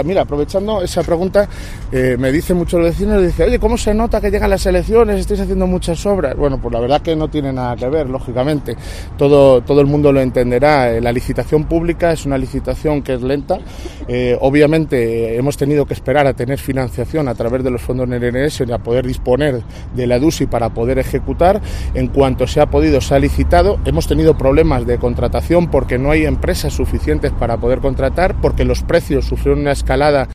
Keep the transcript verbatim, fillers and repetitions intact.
Mira, aprovechando esa pregunta, eh, me dicen muchos vecinos, dice, oye, ¿cómo se nota que llegan las elecciones? Estáis haciendo muchas obras. Bueno, pues la verdad que no tiene nada que ver, lógicamente. Todo, todo el mundo lo entenderá. La licitación pública es una licitación que es lenta. Eh, obviamente hemos tenido que esperar a tener financiación a través de los fondos Next Generation y a poder disponer de la EDUSI para poder ejecutar. En cuanto se ha podido, se ha licitado. Hemos tenido problemas de contratación porque no hay empresas suficientes para poder contratar, porque los precios sufrieron una escalada